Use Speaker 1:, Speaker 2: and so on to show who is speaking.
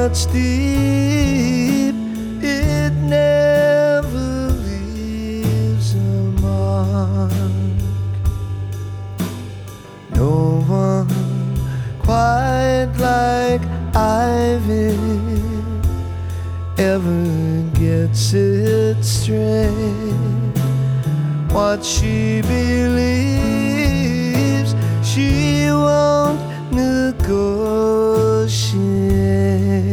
Speaker 1: cuts deep, it never leaves a mark. No one quite like Ivy ever gets it straight. What she believes, she